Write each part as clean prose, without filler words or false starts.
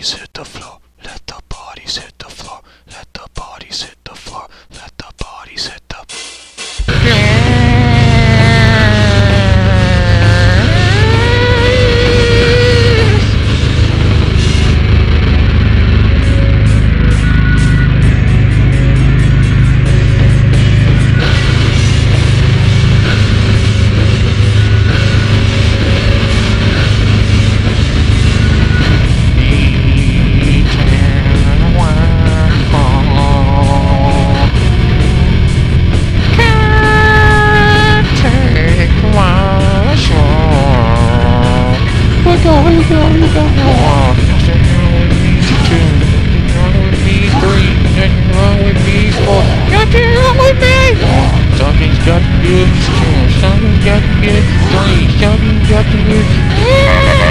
bodies hit the floor. Let the bodies hit the floor. Let the bodies hit the floor. Let the bodies hit the Something's got to give two, something's got to give three, something's got to give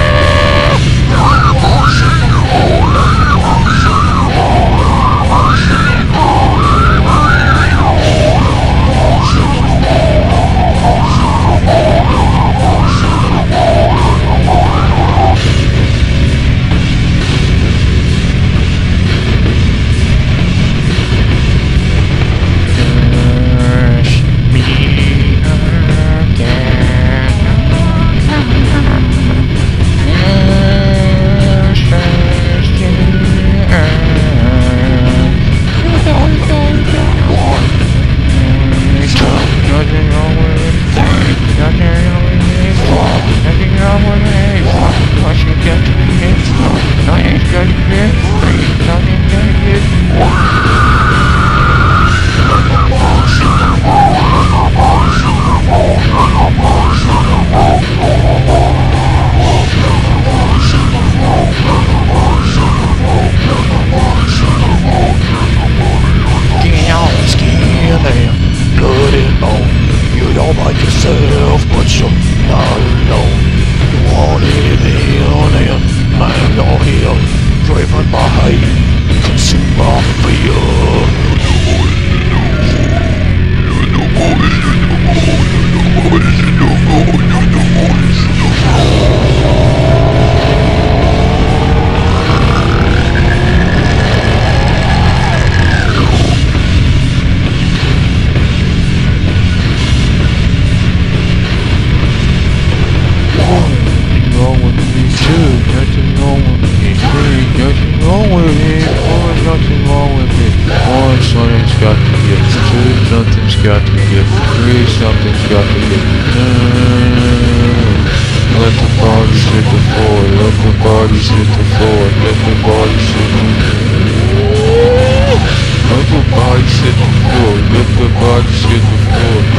yourself, but you're not alone. You want it in, and man, you're here, driven by hate, consumed by fear. Something's got to give, two, something's got to give, three, something's got to give. Let the bodies hit the floor, let the bodies hit the floor, let the bodies hit the floor. Let the bodies hit the floor, let the bodies hit the floor.